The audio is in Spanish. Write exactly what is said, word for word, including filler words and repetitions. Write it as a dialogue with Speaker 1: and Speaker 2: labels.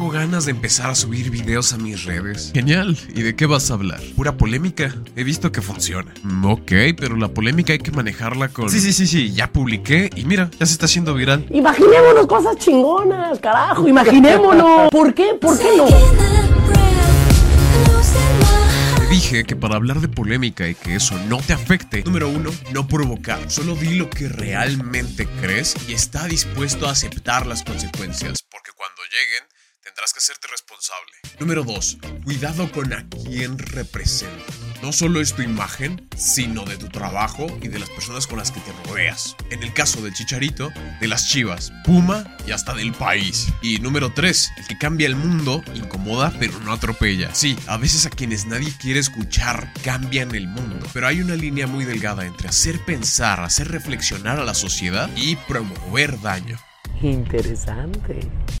Speaker 1: tengo ganas de empezar a subir videos a mis redes.
Speaker 2: Genial. ¿Y de qué vas a hablar?
Speaker 1: Pura polémica. He visto que funciona.
Speaker 2: Mm, ok, pero la polémica hay que manejarla con...
Speaker 1: Sí, sí, sí, sí. Ya publiqué y mira, ya se está haciendo viral.
Speaker 3: Imaginémonos cosas chingonas, carajo. Imaginémonos. ¿Por qué? ¿Por qué no?
Speaker 1: Te dije que para hablar de polémica y que eso no te afecte, número uno, no provocar. Solo di lo que realmente crees y está dispuesto a aceptar las consecuencias, porque cuando lleguen tendrás que hacerte responsable. Número dos, cuidado con a quién representas. No solo es tu imagen, sino de tu trabajo y de las personas con las que te rodeas. En el caso del Chicharito, de las Chivas, Puma y hasta del país. Y número tres, el que cambia el mundo incomoda pero no atropella. Sí, a veces a quienes nadie quiere escuchar cambian el mundo, pero hay una línea muy delgada entre hacer pensar, hacer reflexionar a la sociedad y promover daño.
Speaker 3: Interesante.